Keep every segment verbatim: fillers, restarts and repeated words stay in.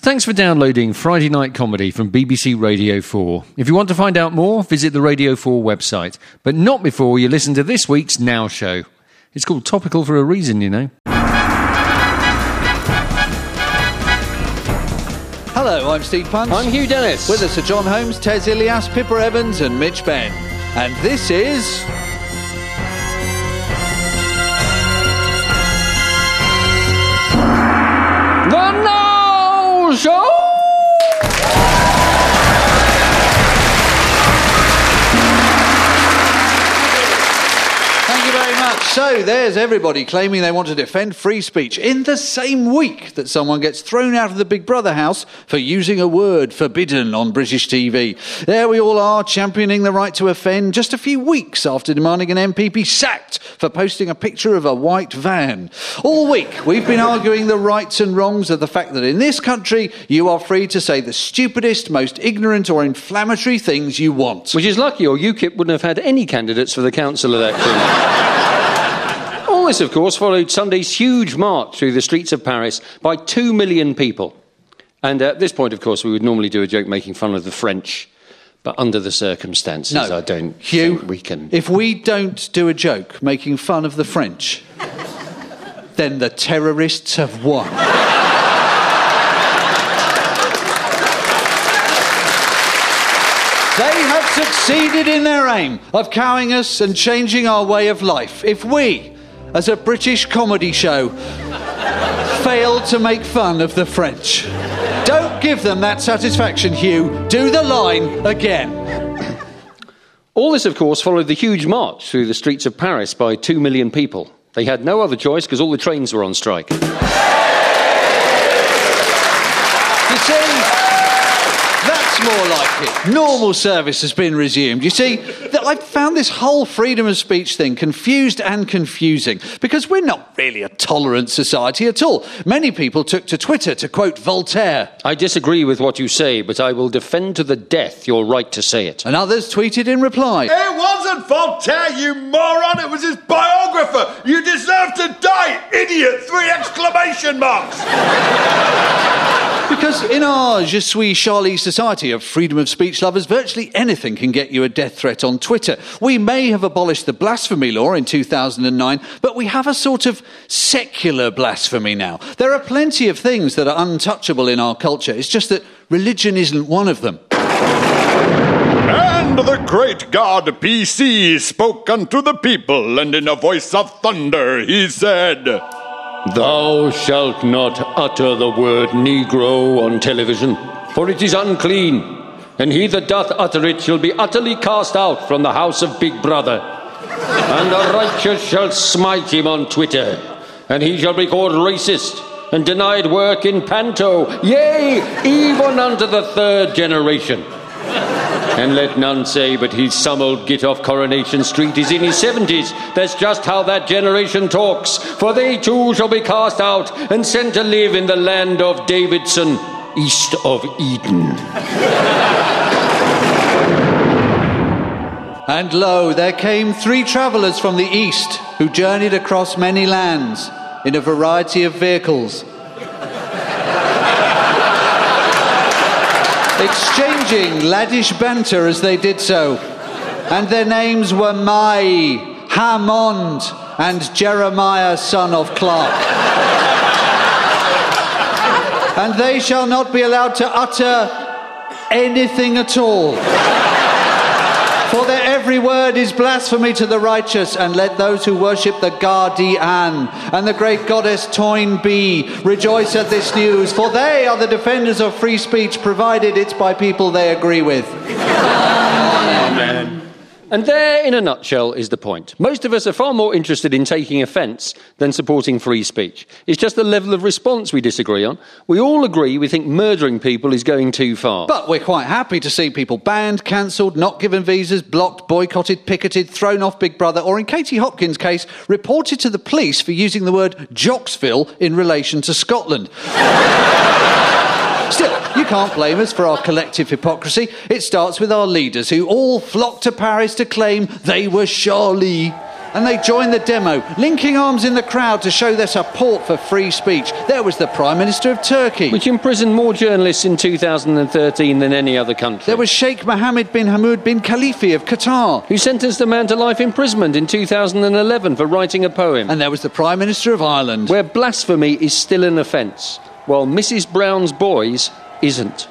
Thanks for downloading Friday Night Comedy from B B C Radio four. If you want to find out more, visit the Radio four website. But not before you listen to this week's Now Show. It's called Topical for a reason, you know. Hello, I'm Steve Punch. I'm Hugh Dennis. With us are John Holmes, Tez Ilias, Pippa Evans and Mitch Benn. And this is... The Now Show! Thank you very much. So there's everybody claiming they want to defend free speech in the same week that someone gets thrown out of the Big Brother house for using a word forbidden on British T V. There we all are, championing the right to offend just a few weeks after demanding an M P be sacked for posting a picture of a white van. All week we've been arguing the rights and wrongs of the fact that in this country you are free to say the stupidest, most ignorant or inflammatory things you want. Which is lucky, or UKIP wouldn't have had any candidates for the council election. All this, of course, followed Sunday's huge march through the streets of Paris by two million people. And at this point, of course, we would normally do a joke making fun of the French, but under the circumstances, no, I don't Hugh, think we can... If we don't do a joke making fun of the French, then the terrorists have won. They have succeeded in their aim of cowing us and changing our way of life. If we, as a British comedy show, fail to make fun of the French, don't give them that satisfaction, Hugh. Do the line again. All this, of course, followed the huge march through the streets of Paris by two million people. They had no other choice because all the trains were on strike. You see, that's more like it. Normal service has been resumed. You see, I've found this whole freedom of speech thing confused and confusing because we're not really a tolerant society at all. Many people took to Twitter to quote Voltaire. I disagree with what you say, but I will defend to the death your right to say it. And others tweeted in reply. It wasn't Voltaire, you moron. It was his biographer. You deserve to die, idiot. Three exclamation marks. Because in our Je suis Charlie society of freedom of speech lovers, virtually anything can get you a death threat on Twitter. We may have abolished the blasphemy law in two thousand nine, but we have a sort of secular blasphemy now. There are plenty of things that are untouchable in our culture. It's just that religion isn't one of them. And the great God P C spoke unto the people, and in a voice of thunder he said... Thou shalt not utter the word Negro on television, for it is unclean, and he that doth utter it shall be utterly cast out from the house of Big Brother. And the righteous shall smite him on Twitter, and he shall be called racist, and denied work in Panto, yea, even unto the third generation. And let none say but he's some old git off Coronation Street is in his seventies. That's just how that generation talks. For they too shall be cast out and sent to live in the land of Davidson, east of Eden. And lo, there came three travellers from the east who journeyed across many lands in a variety of vehicles, exchanging laddish banter as they did so. And their names were Mai, Hammond, and Jeremiah, son of Clark. And they shall not be allowed to utter anything at all. For their every word is blasphemy to the righteous, and let those who worship the Guardian and the great goddess Toynbee rejoice at this news, for they are the defenders of free speech, provided it's by people they agree with. Amen. And there, in a nutshell, is the point. Most of us are far more interested in taking offence than supporting free speech. It's just the level of response we disagree on. We all agree we think murdering people is going too far. But we're quite happy to see people banned, cancelled, not given visas, blocked, boycotted, picketed, thrown off Big Brother, or in Katie Hopkins' case, reported to the police for using the word Jocksville in relation to Scotland. Still, you can't blame us for our collective hypocrisy. It starts with our leaders, who all flocked to Paris to claim they were Charlie. And they joined the demo, linking arms in the crowd to show their support for free speech. There was the Prime Minister of Turkey, which imprisoned more journalists in two thousand thirteen than any other country. There was Sheikh Mohammed bin Hamad bin Khalifa of Qatar, who sentenced a man to life imprisonment in two thousand eleven for writing a poem. And there was the Prime Minister of Ireland, where blasphemy is still an offence, while Missus Brown's Boys isn't.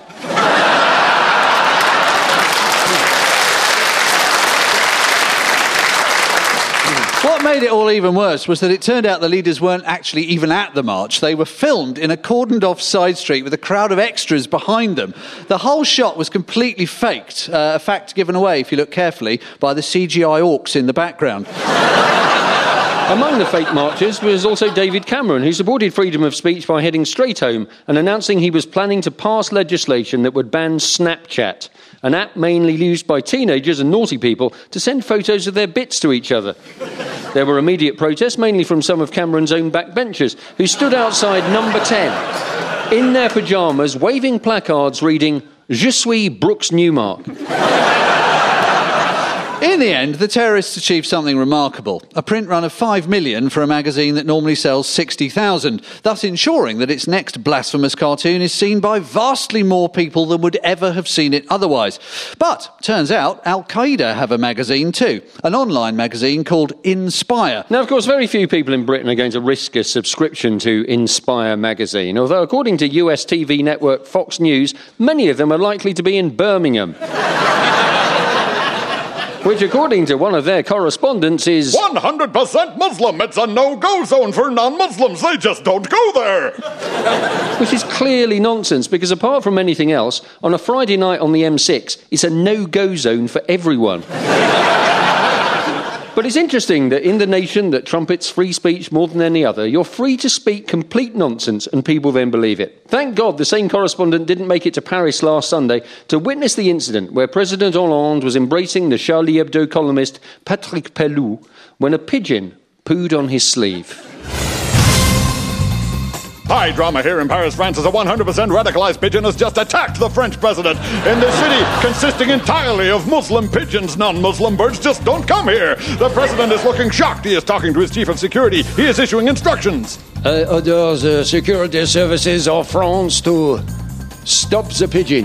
What made it all even worse was that it turned out the leaders weren't actually even at the march. They were filmed in a cordoned-off side street with a crowd of extras behind them. The whole shot was completely faked, uh, a fact given away, if you look carefully, by the C G I orcs in the background. Among the fake marchers was also David Cameron, who supported freedom of speech by heading straight home and announcing he was planning to pass legislation that would ban Snapchat, an app mainly used by teenagers and naughty people to send photos of their bits to each other. There were immediate protests, mainly from some of Cameron's own backbenchers, who stood outside number ten, in their pyjamas, waving placards reading, "Je suis Brooks Newmark." In the end, the terrorists achieved something remarkable, a print run of five million for a magazine that normally sells sixty thousand, thus ensuring that its next blasphemous cartoon is seen by vastly more people than would ever have seen it otherwise. But, turns out, Al-Qaeda have a magazine too, an online magazine called Inspire. Now, of course, very few people in Britain are going to risk a subscription to Inspire magazine, although according to U S T V network Fox News, many of them are likely to be in Birmingham. Which, according to one of their correspondents, is one hundred percent Muslim. It's a no-go zone for non-Muslims. They just don't go there. Which is clearly nonsense, because apart from anything else, on a Friday night on the M six, it's a no-go zone for everyone. But it's interesting that in the nation that trumpets free speech more than any other, you're free to speak complete nonsense and people then believe it. Thank God the same correspondent didn't make it to Paris last Sunday to witness the incident where President Hollande was embracing the Charlie Hebdo columnist Patrick Pelloux when a pigeon pooed on his sleeve. High drama here in Paris, France, as a one hundred percent radicalized pigeon has just attacked the French president. In this city, consisting entirely of Muslim pigeons, non-Muslim birds just don't come here. The president is looking shocked. He is talking to his chief of security. He is issuing instructions. I order the security services of France to stop the pigeon.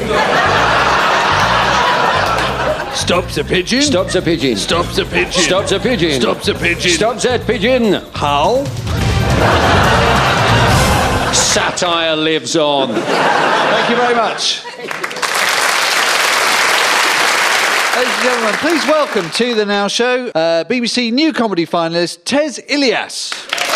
Stop the pigeon? Stop the pigeon. Stop the pigeon. Stop the pigeon. Stop the pigeon. Stop that pigeon. How? Satire lives on. Thank you very much. Ladies and gentlemen, please welcome to the Now Show uh, B B C New Comedy finalist Tez Ilyas.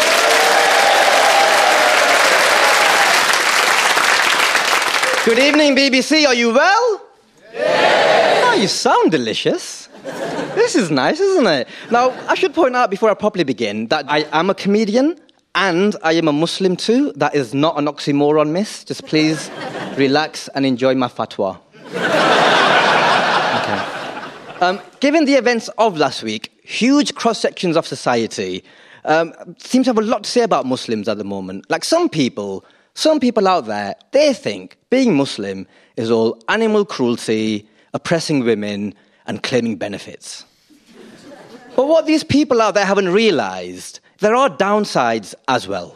Good evening, B B C. Are you well? Yeah. Oh, you sound delicious. This is nice, isn't it? Now, I should point out before I properly begin that I am a comedian and I am a Muslim too. That is not an oxymoron, miss. Just please relax and enjoy my fatwa. Okay. Um, given the events of last week, huge cross-sections of society um, seem to have a lot to say about Muslims at the moment. Like some people, some people out there, they think being Muslim is all animal cruelty, oppressing women, and claiming benefits. But what these people out there haven't realised, there are downsides as well.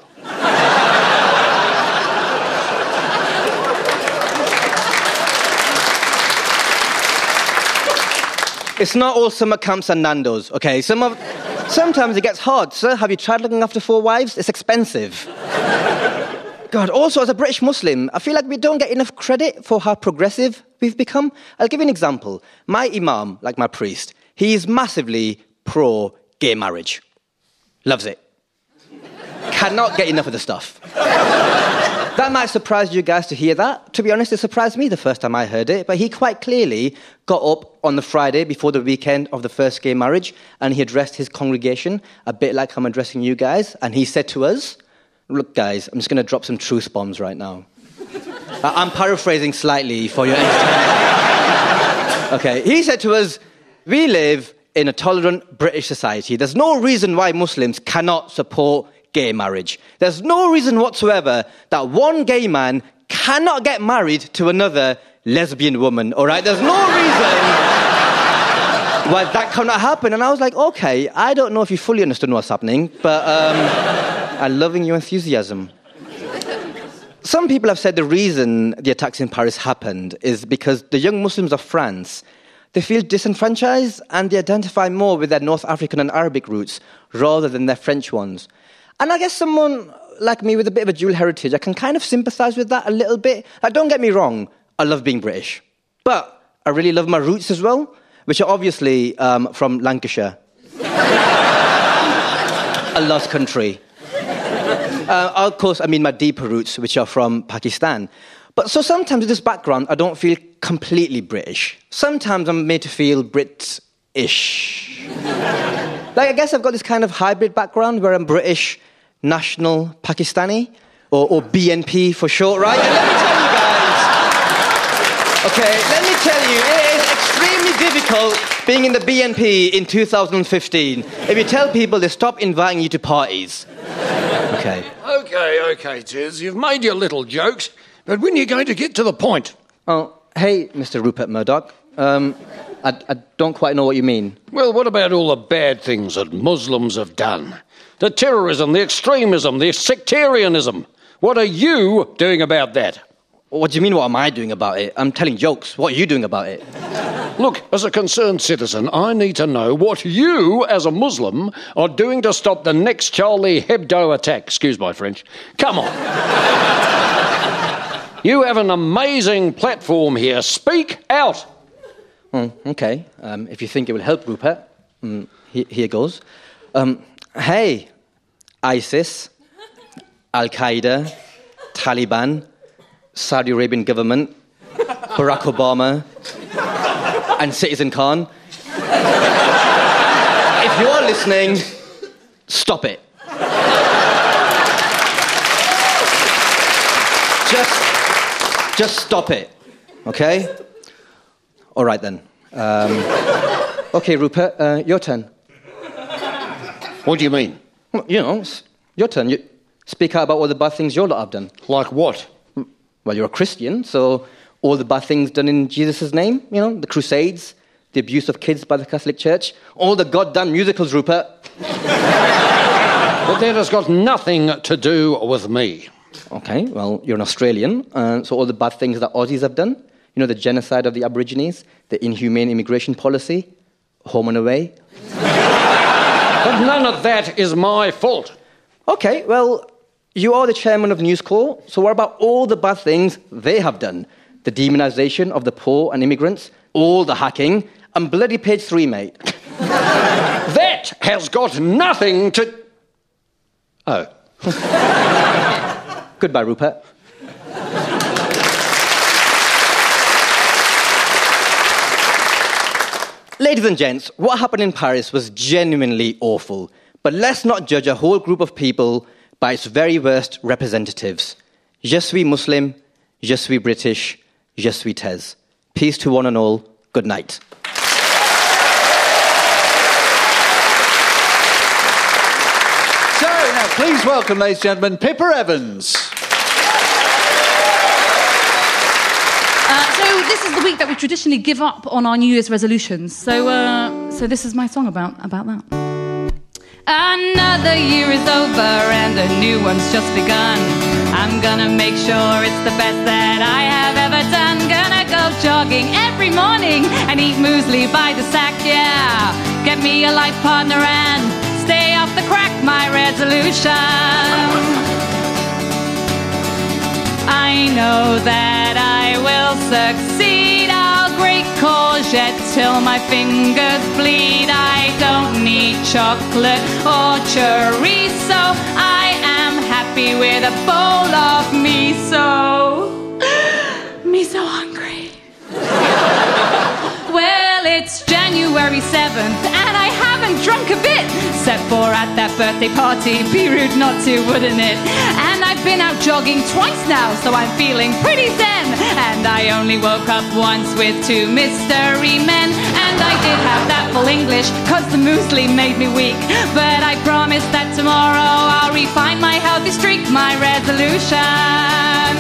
It's not all summer camps and Nando's, okay? Some of, sometimes it gets hard. Sir, have you tried looking after four wives? It's expensive. God, also, as a British Muslim, I feel like we don't get enough credit for how progressive we've become. I'll give you an example. My imam, like my priest, he is massively pro-gay marriage. Loves it. Cannot get enough of the stuff. That might surprise you guys to hear that. To be honest, it surprised me the first time I heard it, but he quite clearly got up on the Friday before the weekend of the first gay marriage, and he addressed his congregation, a bit like I'm addressing you guys, and he said to us, look, guys, I'm just going to drop some truth bombs right now. I'm paraphrasing slightly for your entertainment. Okay, he said to us, we live in a tolerant British society. There's no reason why Muslims cannot support gay marriage. There's no reason whatsoever that one gay man cannot get married to another lesbian woman, all right? There's no reason... well, that cannot happen. And I was like, okay, I don't know if you fully understood what's happening, but um, I'm loving your enthusiasm. Some people have said the reason the attacks in Paris happened is because the young Muslims of France, they feel disenfranchised and they identify more with their North African and Arabic roots rather than their French ones. And I guess someone like me with a bit of a dual heritage, I can kind of sympathise with that a little bit. Like, don't get me wrong, I love being British. But I really love my roots as well, which are obviously um, from Lancashire. A lost country. Uh, of course, I mean my deeper roots, which are from Pakistan. But so sometimes with this background, I don't feel completely British. Sometimes I'm made to feel Brit-ish. Like, I guess I've got this kind of hybrid background where I'm British, national, Pakistani, or, or B N P for short, right? And let me tell you guys, okay, let me tell you, it is extremely difficult being in the B N P in two thousand fifteen if you tell people they stop inviting you to parties. Okay. Okay, okay, Tiz, you've made your little jokes, but when are you going to get to the point? Oh, hey, Mister Rupert Murdoch. Um, I, I don't quite know what you mean. Well, what about all the bad things that Muslims have done? The terrorism, the extremism, the sectarianism. What are you doing about that? What do you mean, what am I doing about it? I'm telling jokes. What are you doing about it? Look, as a concerned citizen, I need to know what you, as a Muslim, are doing to stop the next Charlie Hebdo attack. Excuse my French. Come on. You have an amazing platform here. Speak out. Oh, okay. Um, if you think it will help, Rupert, um, he, here goes. Um, hey, ISIS, Al-Qaeda, Taliban, Saudi Arabian government, Barack Obama, and Citizen Khan. If you're listening, stop it. Just, just stop it, okay? All right, then. Um, okay, Rupert, uh, your turn. What do you mean? Well, you know, it's your turn. You speak out about all the bad things your lot have done. Like what? Well, you're a Christian, so all the bad things done in Jesus' name, you know, the Crusades, the abuse of kids by the Catholic Church, all the goddamn musicals, Rupert. But that has got nothing to do with me. Okay, well, you're an Australian, uh, so all the bad things that Aussies have done, you know, the genocide of the Aborigines, the inhumane immigration policy, home and away. But none of that is my fault. Okay, well, you are the chairman of News Corp, so what about all the bad things they have done? The demonisation of the poor and immigrants, all the hacking, and bloody page three, mate. That has got nothing to... Oh. Goodbye, Rupert. Ladies and gents, what happened in Paris was genuinely awful. But let's not judge a whole group of people by its very worst representatives. Je suis Muslim, je suis British, je suis Tez. Peace to one and all. Good night. So, now please welcome, ladies and gentlemen, Pippa Evans. Uh, so this is the week that we traditionally give up on our New Year's resolutions. So, uh, so this is my song about about that. Another year is over and a new one's just begun. I'm gonna make sure it's the best that I have ever done. Gonna go jogging every morning and eat muesli by the sack, yeah. Get me a life partner and stay off the crack, my resolution. I know that I will succeed. I'll grate courgette till my fingers bleed. I don't need chocolate or chorizo. I am happy with a bowl of miso. Me so hungry. Well, it's January seventh and I haven't drunk a bit. Set for at that birthday party, be rude not to, wouldn't it? And I've been out jogging twice now, so I'm feeling pretty zen. And I only woke up once with two mystery men. And I did have that full English, cause the muesli made me weak. But I promise that tomorrow I'll refine my healthy streak, my resolution.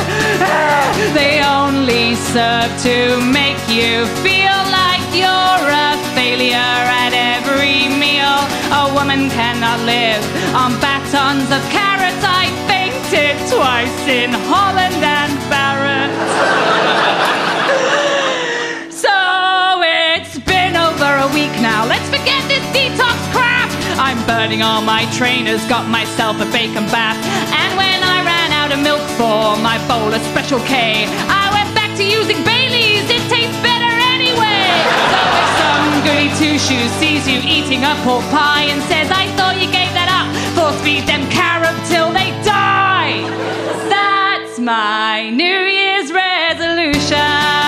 They only serve to make you feel like you're woman cannot live on batons of carrots. I fainted twice in Holland and Barrett. So it's been over a week now. Let's forget this detox crap. I'm burning all my trainers, got myself a bacon bath. And when I ran out of milk for my bowl of Special K, I went back to using Baileys. It tastes better anyway. So if some goody two-shoes sees you eating a pork pie and says, I thought you gave that up, force feed them carob till they die. That's my New Year's resolution.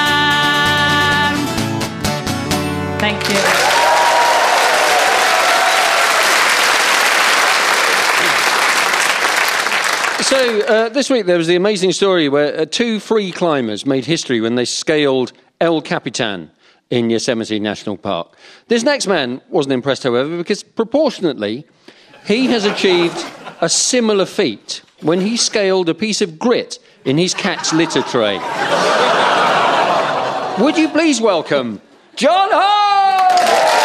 Thank you. So, uh, this week there was the amazing story where uh, two free climbers made history when they scaled El Capitan in Yosemite National Park. This next man wasn't impressed, however, because proportionately, he has achieved a similar feat when he scaled a piece of grit in his cat's litter tray. Would you please welcome John Hall!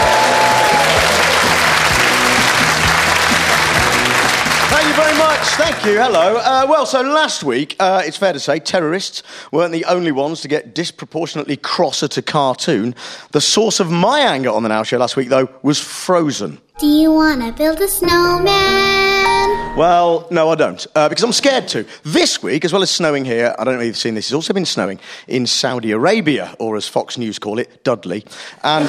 Thank you very much. Thank you. Hello. Uh, well, so last week, uh, it's fair to say, terrorists weren't the only ones to get disproportionately cross at a cartoon. The source of my anger on the Now Show last week, though, was Frozen. Do you want to build a snowman? Well, no, I don't, uh, because I'm scared to. This week, as well as snowing here, I don't know if you've seen this, it's also been snowing in Saudi Arabia, or as Fox News call it, Dudley. And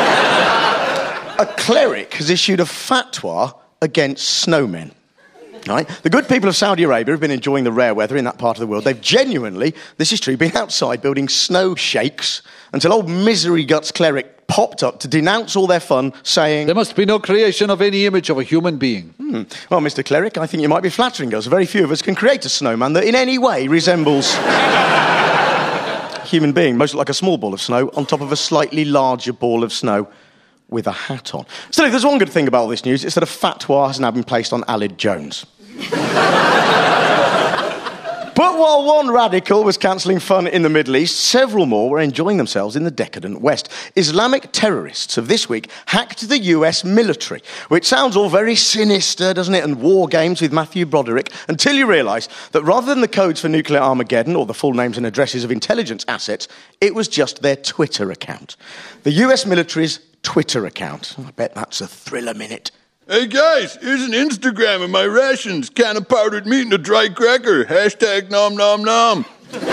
a cleric has issued a fatwa against snowmen. Right? The good people of Saudi Arabia have been enjoying the rare weather in that part of the world. They've genuinely, this is true, been outside building snow shakes until old misery guts cleric popped up to denounce all their fun, saying, there must be no creation of any image of a human being. Hmm. Well, Mister Cleric, I think you might be flattering us. Very few of us can create a snowman that in any way resembles a human being. Most look like a small ball of snow on top of a slightly larger ball of snow with a hat on. Still, if there's one good thing about all this news, it's that a fatwa has now been placed on Aled Jones. But while one radical was cancelling fun in the Middle East, several more were enjoying themselves in the decadent West. Islamic terrorists have this week hacked the U S military, which sounds all very sinister, doesn't it, and war games with Matthew Broderick, until you realise that rather than the codes for nuclear Armageddon or the full names and addresses of intelligence assets, it was just their Twitter account. The U S military's Twitter account. I bet that's a thriller minute. Hey guys, here's an Instagram of my rations. Can of powdered meat and a dry cracker. Hashtag nom nom nom.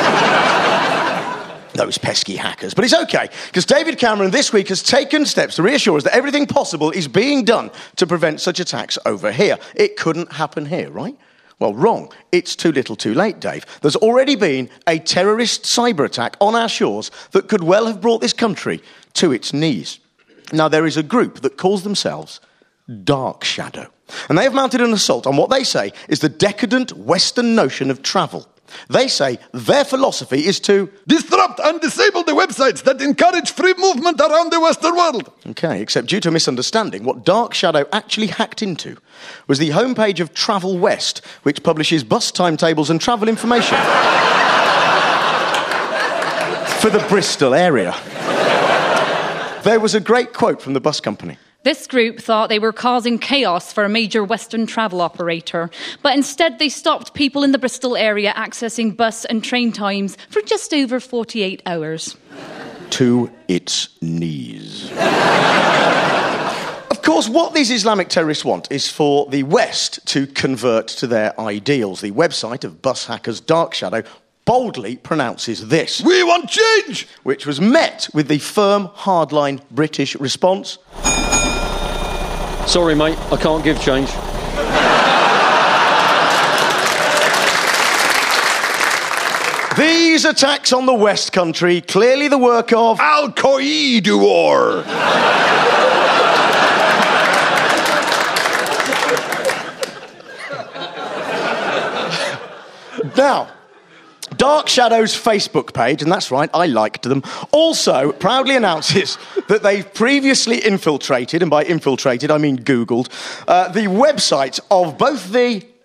Those pesky hackers. But it's okay, because David Cameron this week has taken steps to reassure us that everything possible is being done to prevent such attacks over here. It couldn't happen here, right? Well, wrong. It's too little too late, Dave. There's already been a terrorist cyber attack on our shores that could well have brought this country to its knees. Now, there is a group that calls themselves Dark Shadow. And they have mounted an assault on what they say is the decadent Western notion of travel. They say their philosophy is to disrupt and disable the websites that encourage free movement around the Western world. Okay, except due to a misunderstanding, what Dark Shadow actually hacked into was the homepage of Travel West, which publishes bus timetables and travel information for the Bristol area. There was a great quote from the bus company. This group thought they were causing chaos for a major Western travel operator, but instead they stopped people in the Bristol area accessing bus and train times for just over forty-eight hours. To its knees. Of course, what these Islamic terrorists want is for the West to convert to their ideals. The website of bus hackers Dark Shadow boldly pronounces this. We want change! Which was met with the firm, hardline British response. Sorry, mate, I can't give change. These attacks on the West Country, clearly the work of Al-Qaeda. Now, Dark Shadow's Facebook page, and that's right, I liked them, also proudly announces that they've previously infiltrated, and by infiltrated I mean Googled, uh, the websites of both the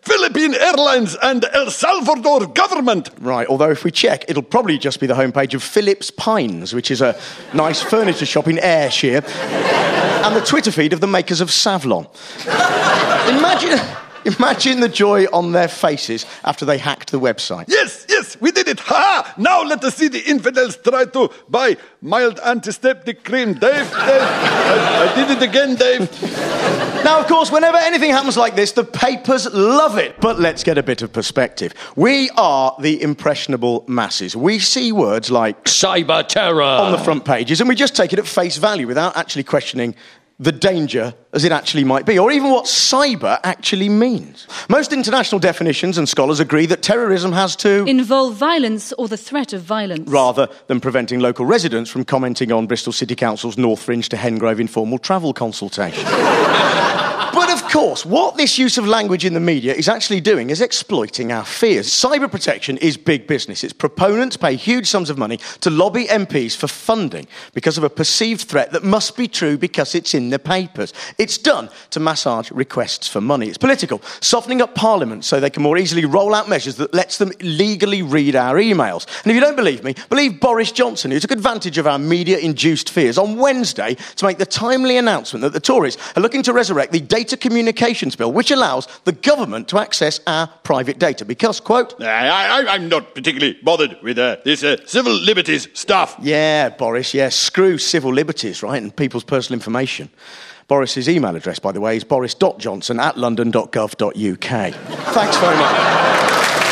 Philippine Airlines and El Salvador government. Right, although if we check, it'll probably just be the homepage of Phillips Pines, which is a nice furniture shop in Ayrshire, and the Twitter feed of the makers of Savlon. Imagine... Imagine the joy on their faces after they hacked the website. Yes, yes, we did it. Ha! Now let us see the infidels try to buy mild antiseptic cream. Dave, Dave, I, I did it again, Dave. Now, of course, whenever anything happens like this, the papers love it. But let's get a bit of perspective. We are the impressionable masses. We see words like cyber terror on the front pages, and we just take it at face value without actually questioning the danger as it actually might be, or even what cyber actually means. Most international definitions and scholars agree that terrorism has to involve violence or the threat of violence, rather than preventing local residents from commenting on Bristol City Council's North Fringe to Hengrove informal travel consultation. But of course, what this use of language in the media is actually doing is exploiting our fears. Cyber protection is big business. Its proponents pay huge sums of money to lobby M Ps for funding because of a perceived threat that must be true because it's in the papers. It's done to massage requests for money. It's political, softening up Parliament so they can more easily roll out measures that lets them legally read our emails. And if you don't believe me, believe Boris Johnson, who took advantage of our media-induced fears on Wednesday to make the timely announcement that the Tories are looking to resurrect the Data Communications Bill, which allows the government to access our private data because, quote... I, I, I'm not particularly bothered with uh, this uh, civil liberties stuff. Yeah, Boris, yeah, screw civil liberties, right, and people's personal information. Boris's email address, by the way, is boris dot johnson at london dot gov dot u k. Thanks very much.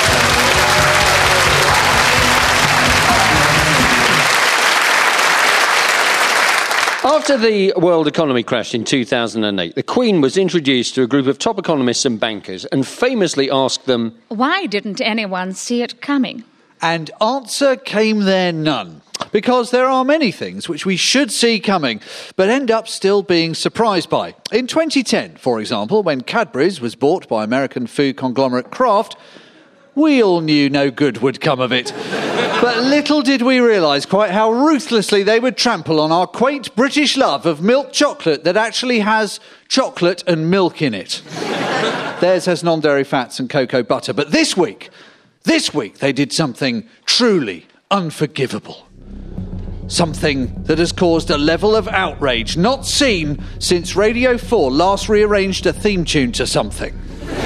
After the world economy crashed in two thousand eight, the Queen was introduced to a group of top economists and bankers and famously asked them, why didn't anyone see it coming? And answer came there none. Because there are many things which we should see coming, but end up still being surprised by. In twenty ten, for example, when Cadbury's was bought by American food conglomerate Kraft, we all knew no good would come of it. But little did we realise quite how ruthlessly they would trample on our quaint British love of milk chocolate that actually has chocolate and milk in it. Theirs has non-dairy fats and cocoa butter. But this week, this week they did something truly unforgivable. Something that has caused a level of outrage not seen since Radio four last rearranged a theme tune to something.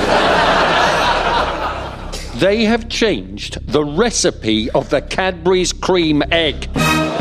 they have changed the recipe of the Cadbury's cream egg.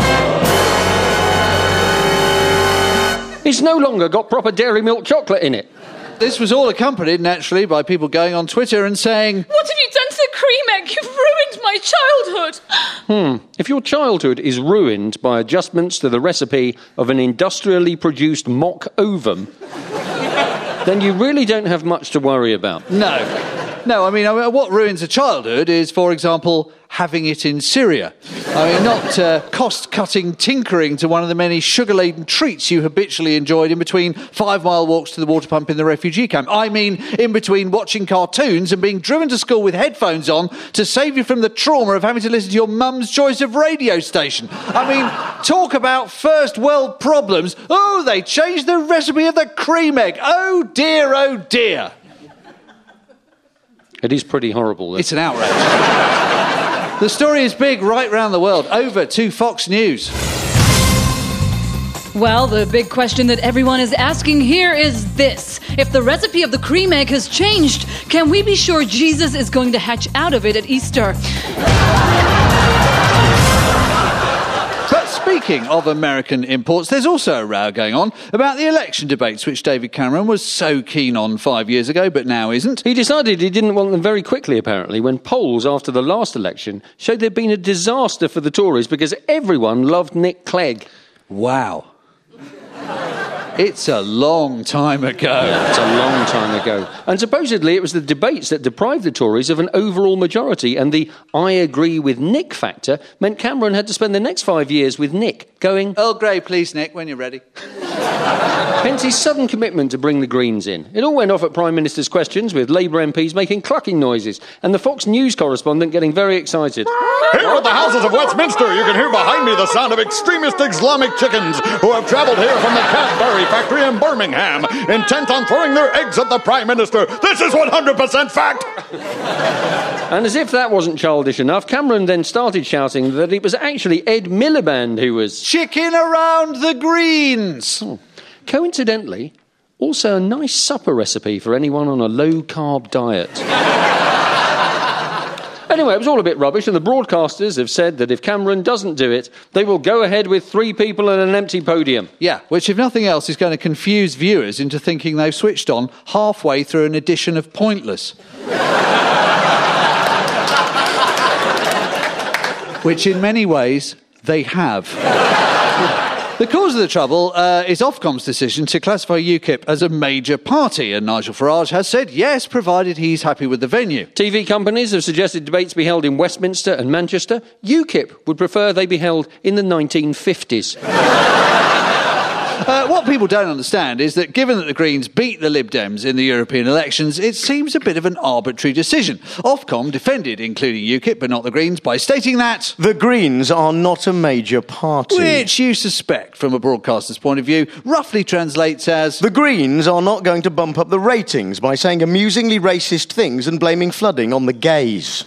It's no longer got proper dairy milk chocolate in it. This was all accompanied, naturally, by people going on Twitter and saying, "What have you done to the cream egg? You've ruined my childhood." Hmm. If your childhood is ruined by adjustments to the recipe of an industrially produced mock ovum, then you really don't have much to worry about. No. No, I mean, I mean, what ruins a childhood is, for example, having it in Syria. I mean, not uh, cost-cutting tinkering to one of the many sugar-laden treats you habitually enjoyed in between five-mile walks to the water pump in the refugee camp. I mean, in between watching cartoons and being driven to school with headphones on to save you from the trauma of having to listen to your mum's choice of radio station. I mean, talk about first-world problems. Oh, they changed the recipe of the cream egg. Oh, dear, oh, dear. It is pretty horrible. It's an outrage. The story is big right round the world. Over to Fox News. Well, the big question that everyone is asking here is this. If the recipe of the cream egg has changed, can we be sure Jesus is going to hatch out of it at Easter? But speaking of American imports, there's also a row going on about the election debates, which David Cameron was so keen on five years ago, but now isn't. He decided he didn't want them very quickly, apparently, when polls after the last election showed there'd been a disaster for the Tories because everyone loved Nick Clegg. Wow. It's a long time ago. Yeah, it's a long time ago. And supposedly it was the debates that deprived the Tories of an overall majority, and the I agree with Nick factor meant Cameron had to spend the next five years with Nick, going, Earl Grey, please, Nick, when you're ready. Hence his sudden commitment to bring the Greens in. It all went off at Prime Minister's questions, with Labour M Ps making clucking noises, and the Fox News correspondent getting very excited. Here at the Houses of Westminster, you can hear behind me the sound of extremist Islamic chickens who have travelled here from the Cadbury factory in Birmingham, intent on throwing their eggs at the Prime Minister. This is one hundred percent fact! And as if that wasn't childish enough, Cameron then started shouting that it was actually Ed Miliband who was... Chicken around the Greens! Oh. Coincidentally, also a nice supper recipe for anyone on a low-carb diet. Anyway, it was all a bit rubbish, and the broadcasters have said that if Cameron doesn't do it, they will go ahead with three people and an empty podium. Yeah, which, if nothing else, is going to confuse viewers into thinking they've switched on halfway through an edition of Pointless. Which, in many ways, they have. The cause of the trouble uh, is Ofcom's decision to classify UKIP as a major party, and Nigel Farage has said yes, provided he's happy with the venue. T V companies have suggested debates be held in Westminster and Manchester. UKIP would prefer they be held in the nineteen fifties. Uh, what people don't understand is that given that the Greens beat the Lib Dems in the European elections, it seems a bit of an arbitrary decision. Ofcom defended including UKIP, but not the Greens, by stating that... The Greens are not a major party. Which you suspect, from a broadcaster's point of view, roughly translates as... The Greens are not going to bump up the ratings by saying amusingly racist things and blaming flooding on the gays.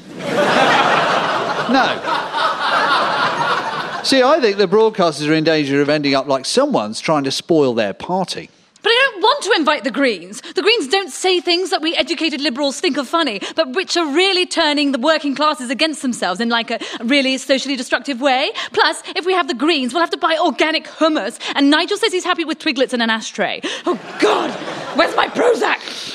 No. See, I think the broadcasters are in danger of ending up like someone's trying to spoil their party. But I don't want to invite the Greens. The Greens don't say things that we educated Liberals think are funny, but which are really turning the working classes against themselves in like a really socially destructive way. Plus, if we have the Greens, we'll have to buy organic hummus, and Nigel says he's happy with Twiglets and an ashtray. Oh, God! Where's my Prozac?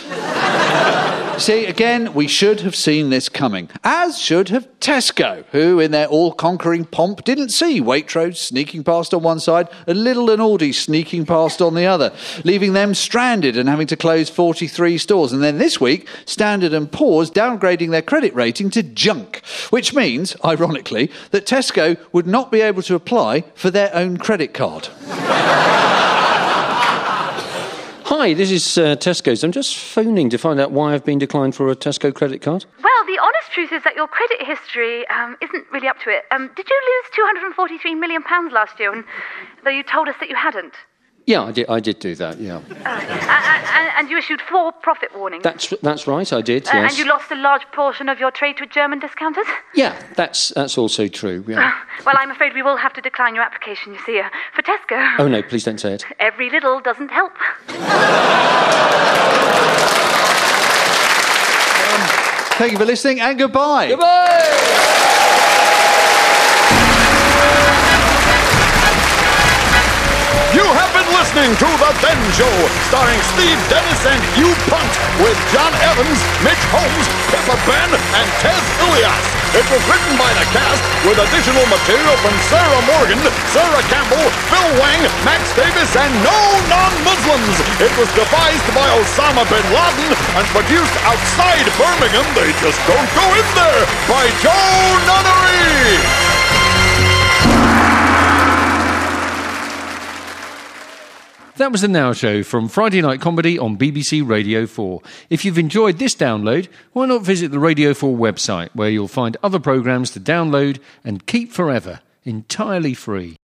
See, again, we should have seen this coming, as should have Tesco, who, in their all-conquering pomp, didn't see Waitrose sneaking past on one side and Lidl and Aldi sneaking past on the other, leaving them stranded and having to close forty-three stores. And then this week, Standard and Poor's downgrading their credit rating to junk, which means, ironically, that Tesco would not be able to apply for their own credit card. Hi, this is uh, Tesco's. I'm just phoning to find out why I've been declined for a Tesco credit card. Well, the honest truth is that your credit history um, isn't really up to it. Um, did you lose two hundred forty-three million pounds last year, and, though you told us that you hadn't? Yeah, I did, I did do that, yeah. Uh, and, and you issued four profit warnings. That's that's right, I did, yes. Uh, and you lost a large portion of your trade to German discounters? Yeah, that's that's also true, yeah. Uh, well, I'm afraid we will have to decline your application, you see, uh, for Tesco. Oh, no, please don't say it. Every little doesn't help. um, thank you for listening, and goodbye. Goodbye! You have been listening to The Ben Show, starring Steve Dennis and Hugh Punt, with John Evans, Mitch Holmes, Pippa Ben, and Tez Ilias. It was written by the cast, with additional material from Sarah Morgan, Sarah Campbell, Phil Wang, Max Davis, and no non-Muslims. It was devised by Osama bin Laden and produced outside Birmingham, they just don't go in there, by Joe Nunnery. That was the Now Show from Friday Night Comedy on B B C Radio four. If you've enjoyed this download, why not visit the Radio four website, where you'll find other programmes to download and keep forever, entirely free.